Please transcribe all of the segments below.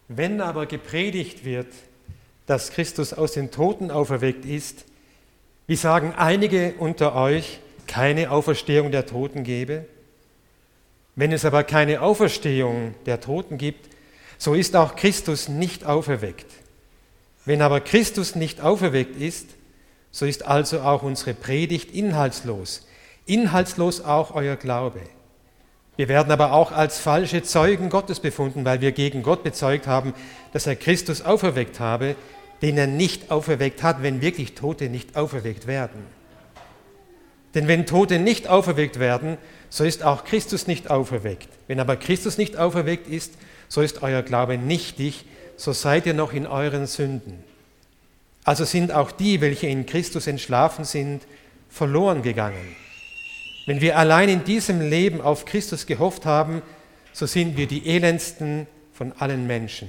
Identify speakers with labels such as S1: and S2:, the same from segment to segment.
S1: Wenn aber gepredigt wird, dass Christus aus den Toten auferweckt ist, wie sagen einige unter euch, keine Auferstehung der Toten gebe? Wenn es aber keine Auferstehung der Toten gibt, so ist auch Christus nicht auferweckt. Wenn aber Christus nicht auferweckt ist, so ist also auch unsere Predigt inhaltslos, inhaltslos auch euer Glaube. Wir werden aber auch als falsche Zeugen Gottes befunden, weil wir gegen Gott bezeugt haben, dass er Christus auferweckt habe, den er nicht auferweckt hat, wenn wirklich Tote nicht auferweckt werden. Denn wenn Tote nicht auferweckt werden, so ist auch Christus nicht auferweckt. Wenn aber Christus nicht auferweckt ist, so ist euer Glaube nichtig, so seid ihr noch in euren Sünden. Also sind auch die, welche in Christus entschlafen sind, verloren gegangen. Wenn wir allein in diesem Leben auf Christus gehofft haben, so sind wir die elendsten von allen Menschen.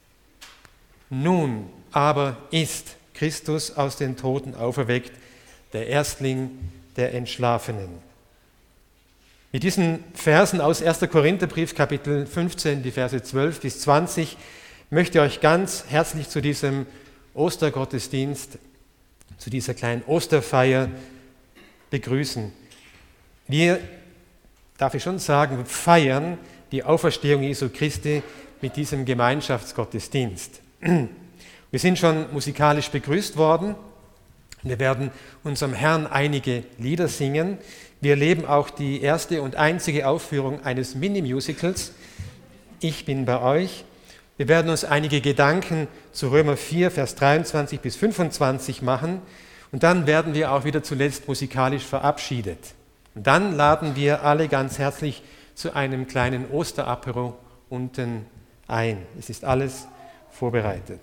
S1: Nun aber ist Christus aus den Toten auferweckt, der Erstling der Entschlafenen. Mit diesen Versen aus 1. Korintherbrief, Kapitel 15, die Verse 12 bis 20, möchte ich euch ganz herzlich zu diesem Ostergottesdienst, zu dieser kleinen Osterfeier begrüßen. Wir, darf ich schon sagen, feiern die Auferstehung Jesu Christi mit diesem Gemeinschaftsgottesdienst. Wir sind schon musikalisch begrüßt worden. Wir werden unserem Herrn einige Lieder singen. Wir erleben auch die erste und einzige Aufführung eines Mini-Musicals, Ich bin bei euch. Wir werden uns einige Gedanken zu Römer 4, Vers 23 bis 25 machen und dann werden wir auch wieder zuletzt musikalisch verabschiedet. Und dann laden wir alle ganz herzlich zu einem kleinen Osterapero unten ein. Es ist alles vorbereitet.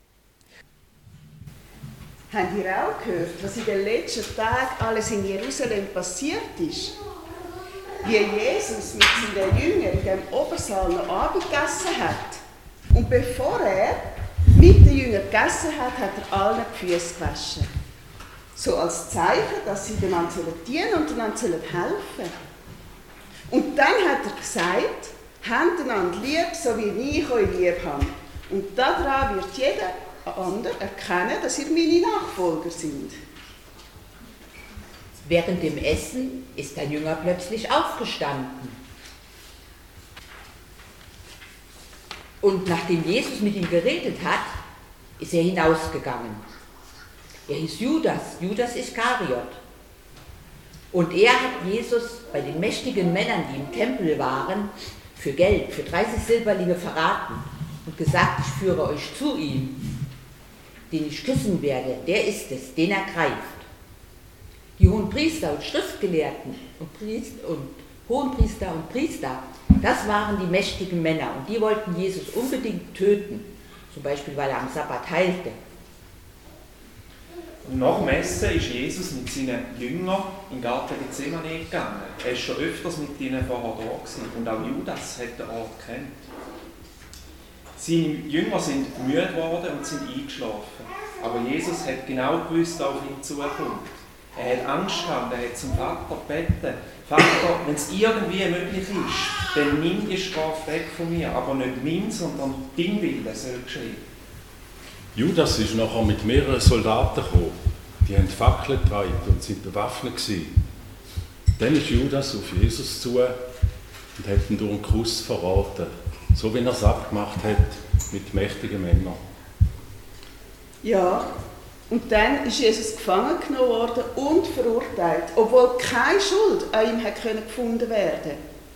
S2: Habt ihr auch gehört, was in den letzten Tagen alles in Jerusalem passiert ist? Wie Jesus mit seinen Jüngern in dem Obersaal noch Abend gegessen hat. Und bevor er mit den Jüngern gegessen hat, hat er allen die Füße gewaschen. So als Zeichen, dass sie einander dienen und einander helfen. Und dann hat er gesagt, habt einander lieb, so wie ich euch lieb habe. Und daran wird jeder andere erkennen, dass ihr meine Nachfolger sind.
S3: Während dem Essen ist ein Jünger plötzlich aufgestanden. Und nachdem Jesus mit ihm geredet hat, ist er hinausgegangen. Er hieß Judas Iskariot. Und er hat Jesus bei den mächtigen Männern, die im Tempel waren, für Geld, für 30 Silberlinge verraten und gesagt, ich führe euch zu ihm. Den ich küssen werde, der ist es, den er greift. Die Hohenpriester und Schriftgelehrten und Hohenpriester und Priester, das waren die mächtigen Männer und die wollten Jesus unbedingt töten, zum Beispiel weil er am Sabbat heilte.
S4: Und nach dem Essen ist Jesus mit seinen Jüngern in den Garten Gethsemane gegangen. Er war schon öfters mit ihnen vorher da gewesen und auch Judas hat den Ort gekannt. Seine Jünger sind müde geworden und sind eingeschlafen. Aber Jesus hat genau gewusst, was auf ihn zukommt. Er hat Angst gehabt, er hat zum Vater gebeten. Vater, wenn es irgendwie möglich ist, dann nimm die Strafe weg von mir. Aber nicht mein, sondern dein Wille soll geschehen.
S5: Judas ist nachher mit mehreren Soldaten gekommen. Die haben Fackeln getragen und sind bewaffnet gewesen. Dann ist Judas auf Jesus zu und hat ihn durch einen Kuss verraten. So wie er es abgemacht hat mit mächtigen Männern.
S2: Ja, und dann ist Jesus gefangen genommen worden und verurteilt, obwohl keine Schuld an ihm hätte gefunden werden.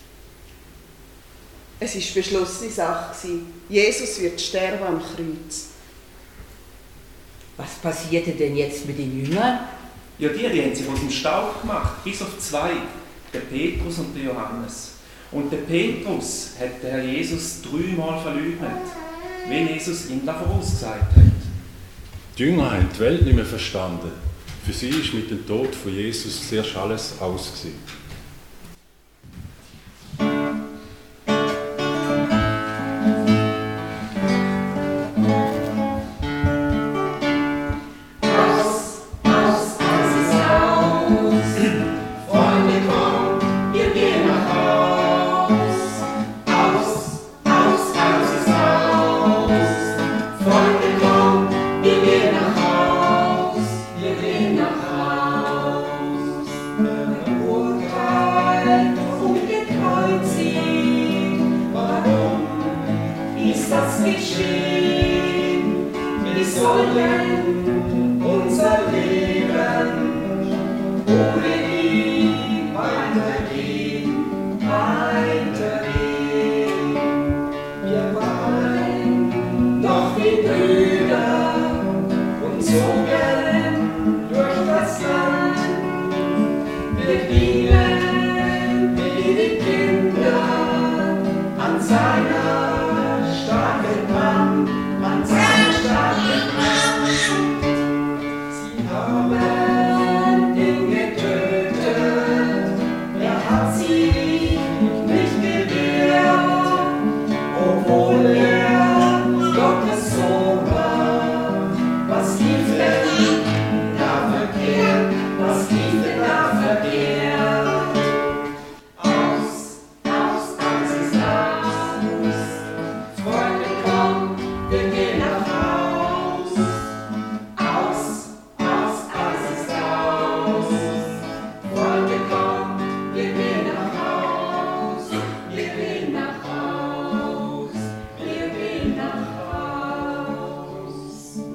S2: Es war beschlossene Sache. Jesus wird sterben am Kreuz.
S3: Was passierte denn jetzt mit den Jüngern?
S4: Ja, die haben sich aus dem Staub gemacht, bis auf zwei, der Petrus und der Johannes. Und der Petrus hat den Herr Jesus 3-mal verleugnet, wie Jesus ihm da vorausgesagt hat.
S5: Die Jünger haben die Welt nicht mehr verstanden. Für sie ist mit dem Tod von Jesus sehr alles aus gewesen.
S6: ist das geschehen. Wir sollen unser Leben ohne ihn weitergehen. Wir waren noch wie Brüder und zogen durch das Land. Wir blieben wie die Kinder an seiner starken Hand, Sie haben ihn getötet, hat sich nicht gewehrt, obwohl Gottes Sohn war. Was lief denn da verkehrt? Aus ist aus. Freunde, komm, wir gehen nach Haus. Aus ist aus. Freunde, komm, wir gehen nach Haus. Wir gehen nach Haus. Wir gehen nach Haus.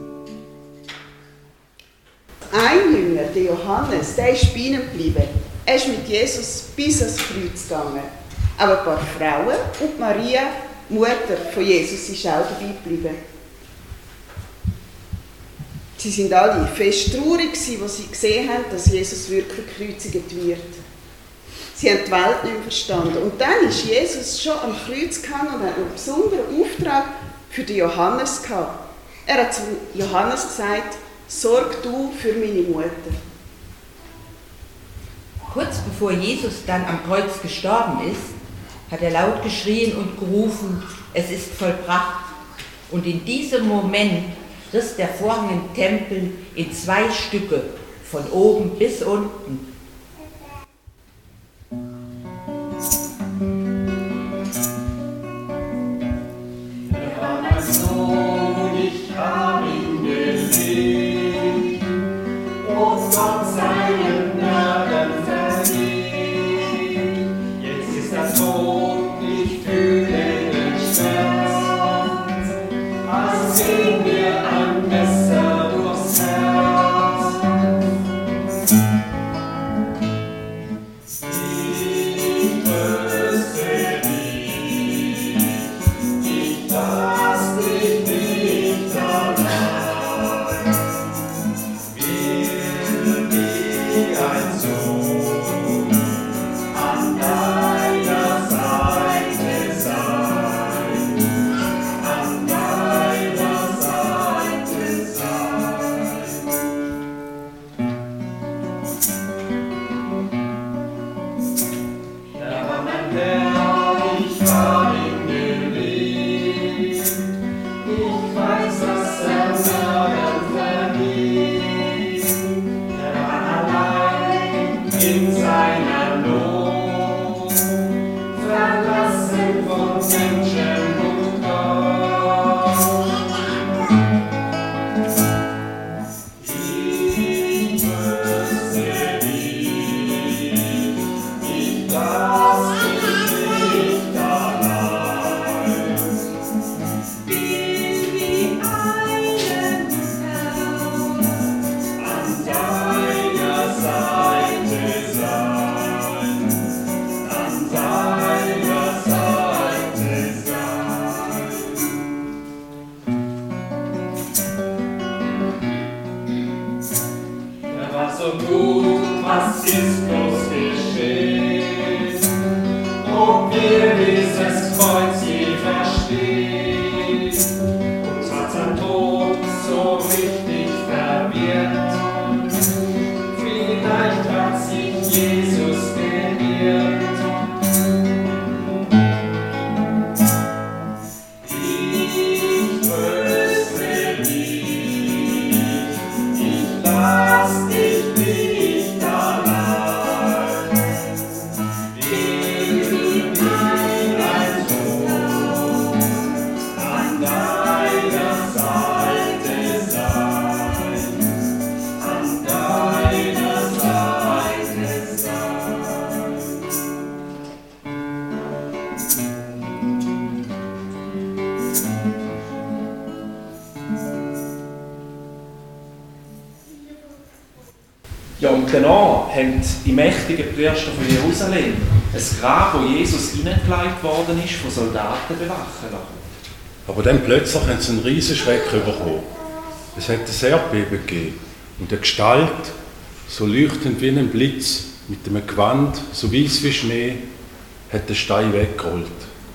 S2: Ein Jünger, der Johannes, der ist bei ihnen geblieben. Er ist mit Jesus bis ans Kreuz gegangen. Aber ein paar Frauen und Maria, Mutter von Jesus, ist auch dabei geblieben. Sie sind alle fest traurig, als sie gesehen haben, dass Jesus wirklich gekreuzigt wird. Sie haben die Welt nicht mehr verstanden. Und dann ist Jesus schon am Kreuz gehangen und hat einen besonderen Auftrag für den Johannes gehabt. Er hat zu Johannes gesagt: Sorg du für meine Mutter.
S3: Kurz bevor Jesus dann am Kreuz gestorben ist, hat er laut geschrien und gerufen: Es ist vollbracht. Und in diesem Moment riss der Vorhang im Tempel in 2 Stücke, von oben bis unten.
S6: Er war mein Sohn, ich hab ihn geliebt, und Gott seinen Namen verliebt. Jetzt ist er tot, ich fühle den Schmerz, als sehen wir ein Messer durchs Herz. Ich tröste dich, ich lass dich nicht allein. Will wie ein Sohn an deiner Seite sein, an deiner Seite sein. Er war mein Herr, ich hab ihn geliebt. Ich weiß, dass er Namen verdient. Er war allein in seiner Not, verlassen von Menschen und Gott. Ich tröste dich, ich lass dich nicht allein. Bin wie einen Herrn, an deiner Seite sein, an deiner Seite sein.
S4: Und danach haben die mächtigen Priester von Jerusalem ein Grab, wo Jesus hineingelegt worden ist, von Soldaten bewachen lassen.
S5: Aber dann plötzlich haben sie einen riesen Schreck bekommen. Es hat ein Erdbeben gegeben und eine Gestalt, so leuchtend wie ein Blitz, mit einem Gewand, so weiß wie Schnee, hat den Stein weggerollt.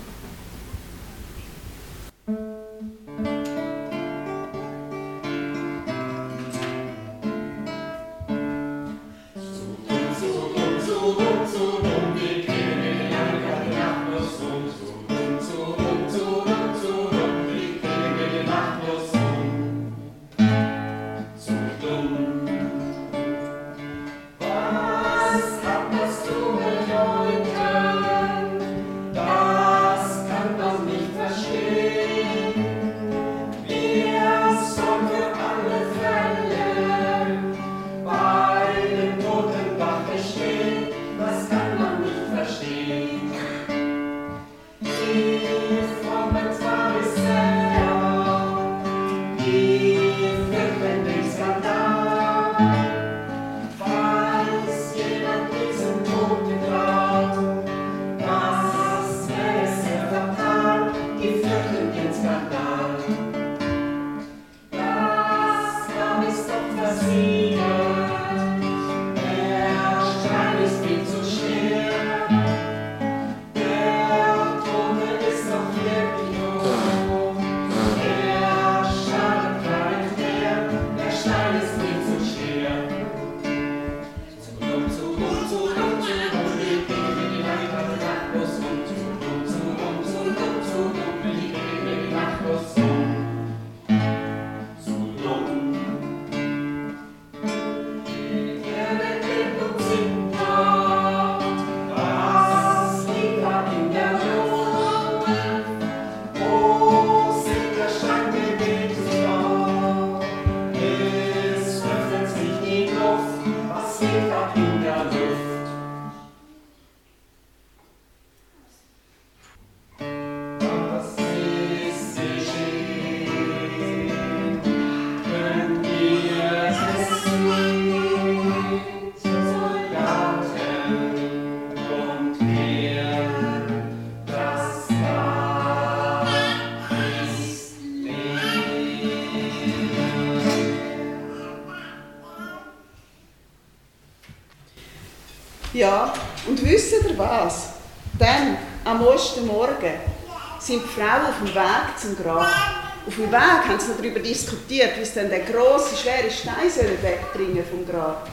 S2: Ja, und wisst ihr was? Dann, am Ostermorgen, sind die Frauen auf dem Weg zum Grab. Auf dem Weg haben sie noch darüber diskutiert, wie sie dann den grossen, schweren Stein wegbringen vom Grab.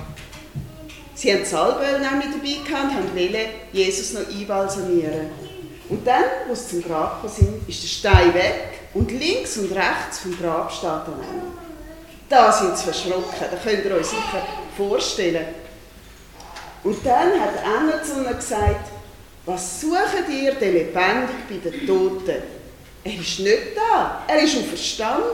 S2: Sie haben Salböl nämlich dabei gehabt und wollten Jesus noch einbalsamieren. Und dann, als sie zum Grab gekommen sind, ist der Stein weg und links und rechts vom Grab steht dann einer. Da sind sie verschrocken, das könnt ihr euch sicher vorstellen. Und dann hat der Engel zu ihnen gesagt, was sucht ihr den lebendig bei den Toten? Er ist nicht da, er ist auferstanden.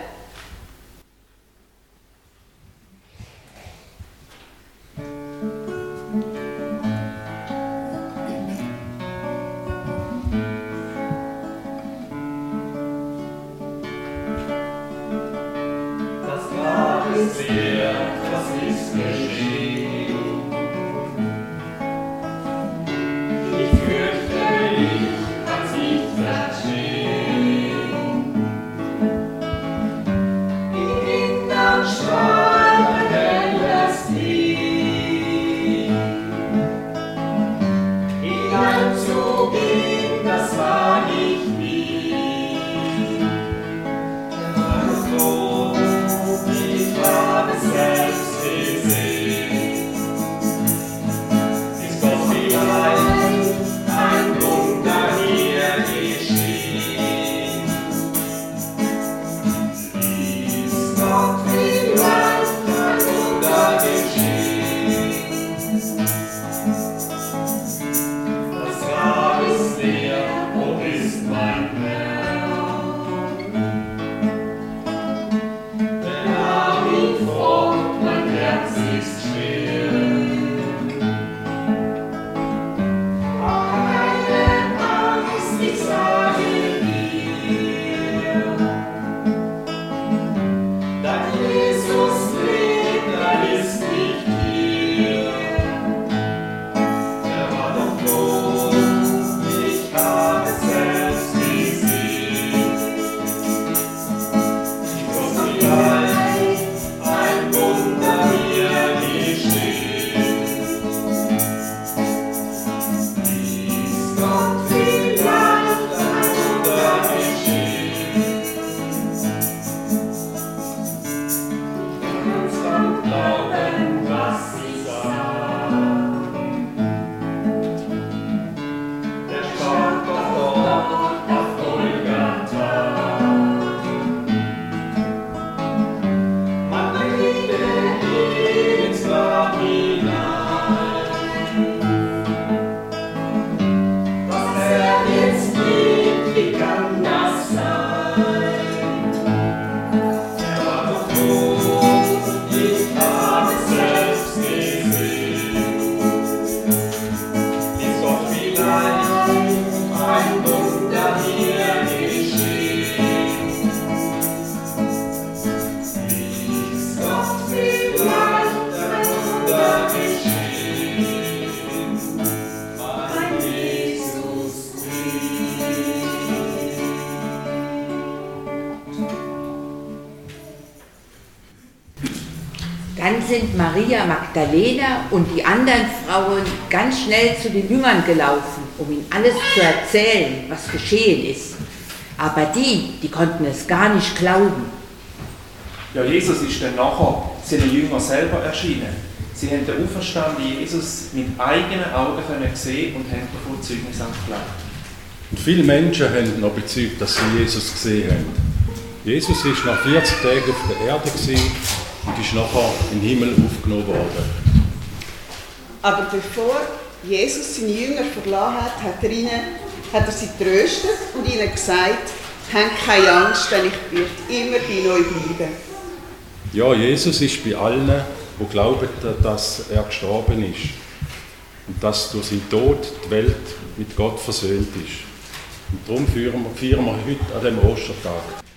S6: Das Grab ist leer, was ist geschehen? Ich fürchte, ich kann's nicht verstehen.
S3: Dann sind Maria Magdalena und die anderen Frauen ganz schnell zu den Jüngern gelaufen, um ihnen alles zu erzählen, was geschehen ist. Aber die konnten es gar nicht glauben.
S4: Ja, Jesus ist dann nachher seinen Jüngern selber erschienen. Sie haben den auferstandenen Jesus mit eigenen Augen sehen und haben davon Zeugnis abgelegt.
S5: Und viele Menschen haben noch bezeugt, dass sie Jesus gesehen haben. Jesus war nach 40 Tagen auf der Erde und ist nachher in den Himmel aufgenommen worden.
S2: Aber bevor Jesus seine Jünger verlassen hat er sie tröstet und ihnen gesagt, habt keine Angst, denn ich werde immer bei euch bleiben.
S5: Ja, Jesus ist bei allen, die glauben, dass er gestorben ist und dass durch seinen Tod die Welt mit Gott versöhnt ist. Und darum feiern wir heute an dem Ostertag.